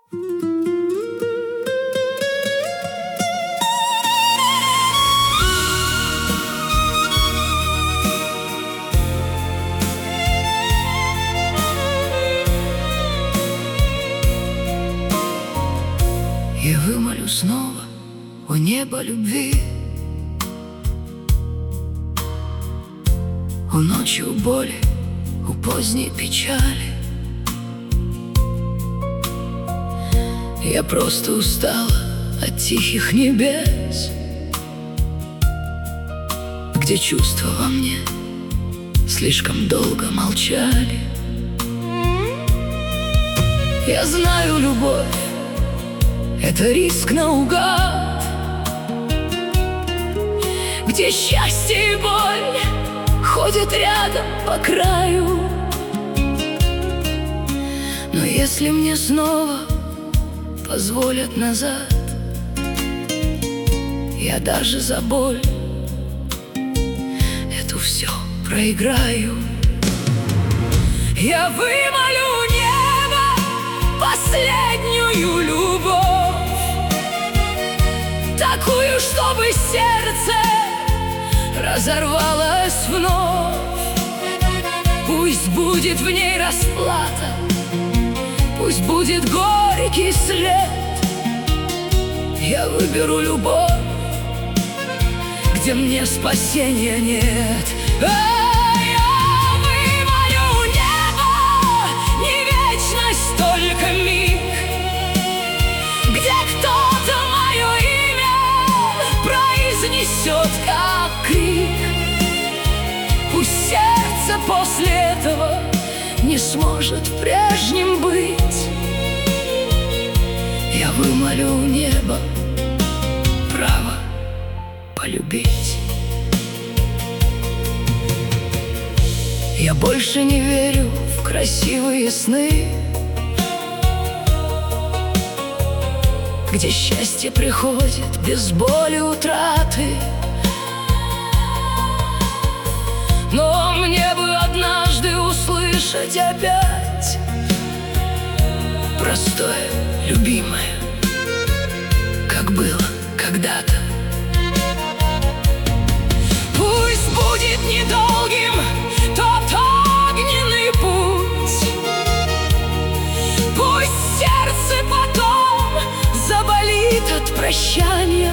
Я вымолю снова у неба любви, у ночи, у боли, у поздней печали. Я просто устала от тихих небес, где чувства во мне слишком долго молчали. Я знаю, любовь — это риск наугад, где счастье и боль ходят рядом по краю. Но если мне снова позволят назад, я даже за боль эту все проиграю. Я вымолю небо последнюю любовь, такую, чтобы сердце разорвалось вновь. Пусть будет в ней расплата, пусть будет горький след. Я выберу любовь, где мне спасения нет. Я вымолю небо, не вечность, только миг, где кто-то мое имя произнесет как крик. Пусть сердце после этого не сможет прежним быть. Я вымолю у неба право полюбить. Я больше не верю в красивые сны, где счастье приходит без боли утраты. Но мне бы однажды услышать опять простое, любимое, как было когда-то. Пусть будет недолгим тот огненный путь, пусть сердце потом заболит от прощания,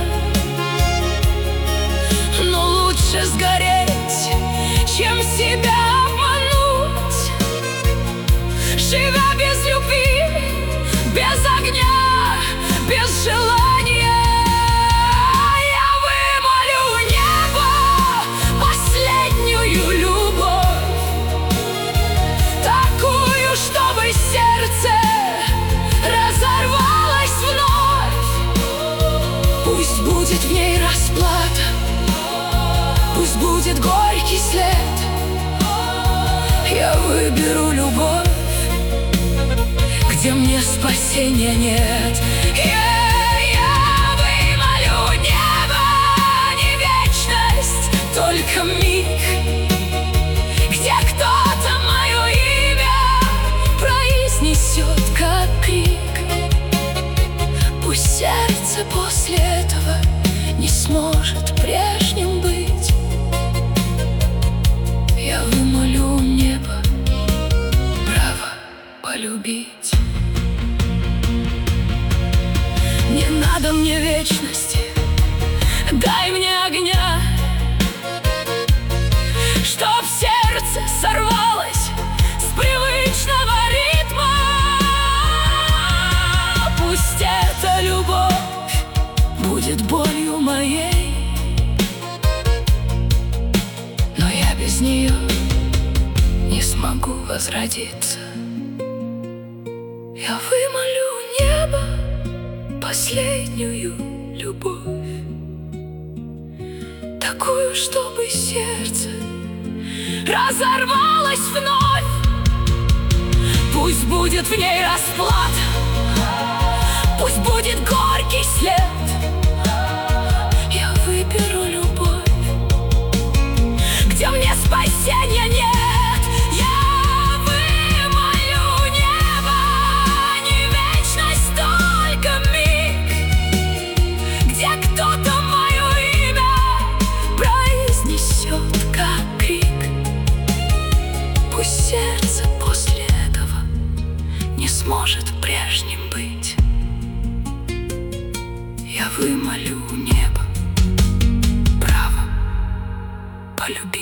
но лучше сгореть, чем себя обмануть, живя без любви, без огня, без желания. Я вымолю небо последнюю любовь, такую, чтобы сердце разорвалось вновь. Пусть будет в ней расплата, пусть будет горький след. Я выберу любовь, где мне спасения нет. Я вымолю небо, не вечность, только миг, где кто-то мое имя произнесет как крик. Пусть сердце после этого не сможет прежним быть. Я вымолю небо право полюбить. Не надо мне вечности, дай мне огня, чтоб сердце сорвалось с привычного ритма. Пусть эта любовь будет болью моей, но я без нее не смогу возродиться. Я вымолю небо последнюю любовь, такую, чтобы сердце разорвалось вновь. Пусть будет в ней расплата, пусть будет горький след. Я выберу любовь, где мне спасения нет. Я вымолю небо, не вечность, Я вымолю у неба право полюбить.